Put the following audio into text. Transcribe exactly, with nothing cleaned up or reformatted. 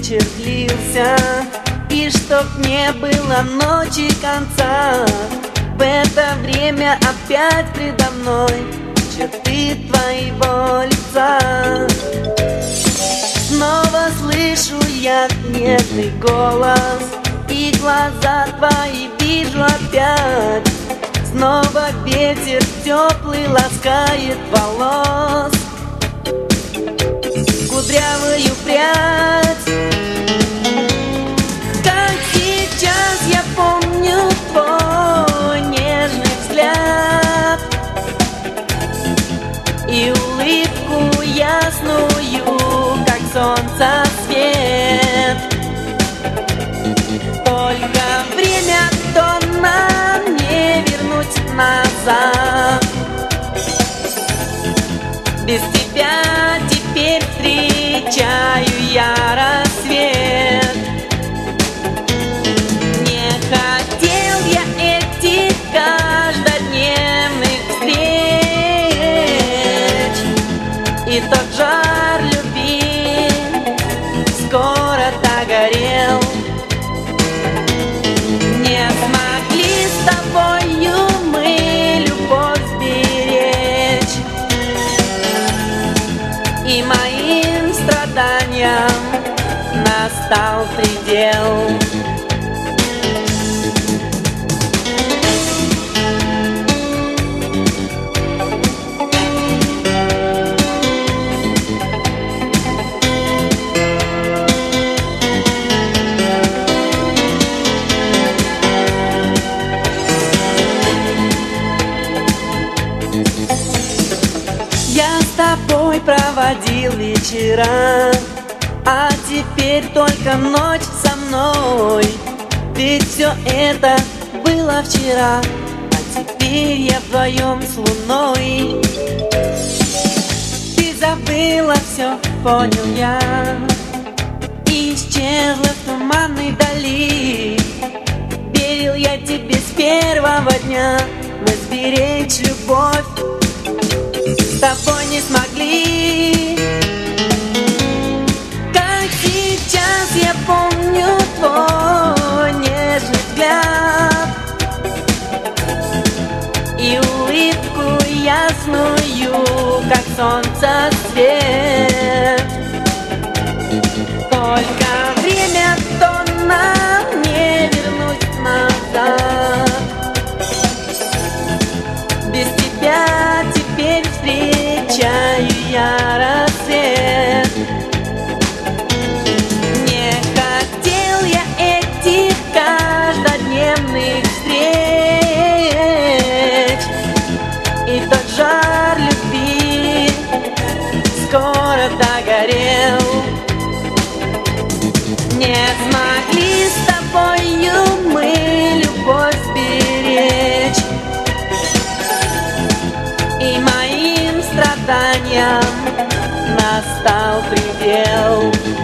вечер длился, и чтоб не было ночи конца, в это время опять предо мной черты твоего лица. Снова слышу я нежный голос, и глаза твои вижу опять. Снова ветер теплый ласкает волос кудрявую прядь. Как сейчас я помню твой нежный взгляд и улыбку ясную, как солнце свет. Только время то нам не вернуть назад. Без тебя теперь встречаю я рассвет. Не хотел я этих каждодневных встреч, и тот жар любви скоро догорел. Не смогли с тобою мы любовь сберечь, и моим страданиям настал предел. Я с тобой проводил вечера, а теперь только ночь со мной. Ведь все это было вчера, а теперь я вдвоем с луной. Ты забыла все, понял я, и исчезла в туманной дали. Верил я тебе с первого дня, но сберечь любовь с тобой не смогли. Как сейчас я помню твой нежный взгляд и улыбку ясную, как солнце свет. Только время то нам не вернуть назад. Без тебя теперь встречаю я рассвет. Не хотел я этих каждодневных встреч, и тот жар любви скоро догорел. Не смогли с тобою мы любовь сберечь, и моим страданиям настал предел.